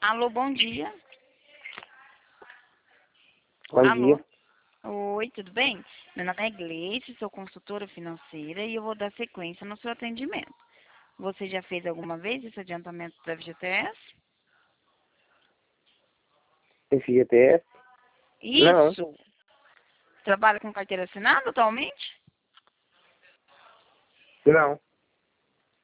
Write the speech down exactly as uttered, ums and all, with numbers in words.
Alô, bom dia. Bom Alô? dia. Oi, tudo bem? Meu nome é Gleice, sou consultora financeira e eu vou dar sequência no seu atendimento. Você já fez alguma vez esse adiantamento da F G T S? F G T S? Não, Isso! Trabalha com carteira assinada atualmente? não.